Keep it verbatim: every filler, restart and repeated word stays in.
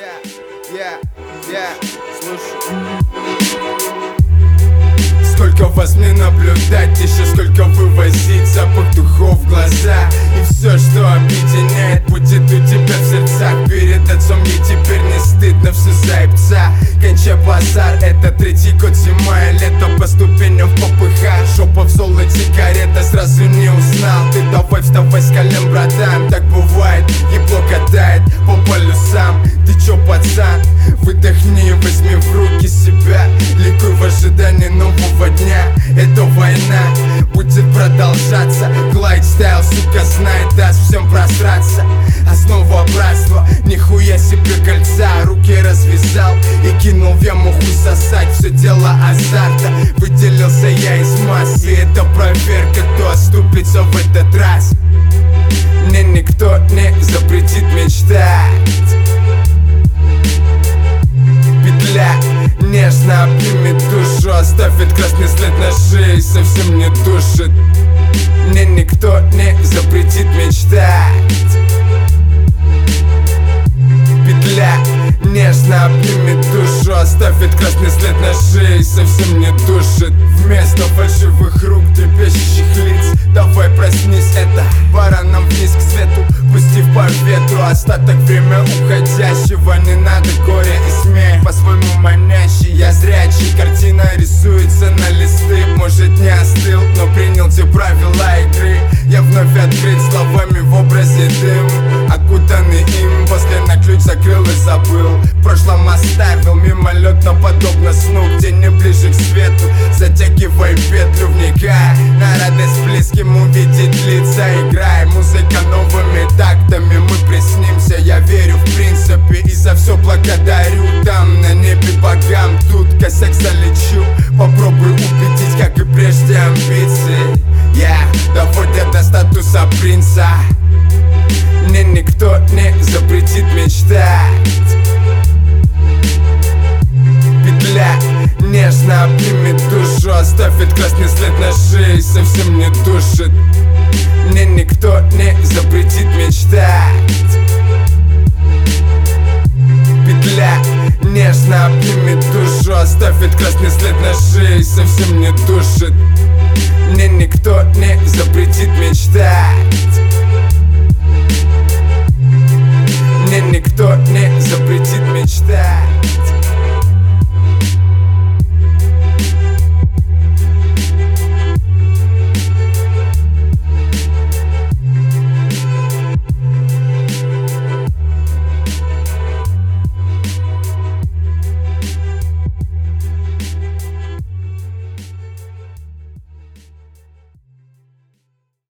Yeah, yeah, yeah, слушай. Сколько вас мне наблюдать, еще сколько вывозить запах духов в глаза. И все, что объединяет, будет у тебя в сердцах. Перед отцом мне теперь не стыдно, все заебца. Кончай базар, это третий год, зима и лето. По ступеням в попыхах, жопа в золоте, карета, сразу не узнал. Ты давай вставай с колен, братан, так бывает. Ебло катает по полюсам. Ты чё, пацан, выдохни, возьми в руки себя. Ликуй в ожидании нового дня. Это война будет продолжаться. Глайд стайл, сука, знает, даст всем просраться. Основа братства, нихуя себе кольца. Руки развязал и кинул в яму хуй сосать. Все дело азарта, выделился я из массы. Это проверка, кто оступится в этот раз. Мне никто не запретит мечтать. Петля нежно обнимет душу, оставит красный след на шее и совсем не душит. Мне никто не запретит мечтать. Петля нежно обнимет душу, оставит красный след на шее и совсем не душит. Вместо фальшивых рук, трепещущих лиц, давай проснись, это пора нам вниз к свету. Пустив по ветру остаток время уходящего. Не надо горя и смех, по-своему манящий. Я зрячий, картина рисуется на листы. Может не остыл, но принял те правила игры. Я вновь открыт словами в образе дым, окутанный им. После на ключ закрыл и забыл. В прошлом оставил мимолетно, подобно сну, где не ближе к свету. Затягивай петлю, вникай на радость близким, увидеть лица. Играй музыка новыми тактами, мы приснимся. Я верю в принципе и за все благодарю. Там на небе богам, тут косяк залечу. Попробуй убедить, как и прежде, амбиции я yeah, доводят до статуса принца. Мне никто не запретит мечтать. Петля нежно обнимет душу, оставит красный след на шее и совсем не душит. Мне никто не запретит мечтать. Петля нежно обнимет душу, оставит красный след на шее и совсем не душит. Мне никто не запретит мечтать.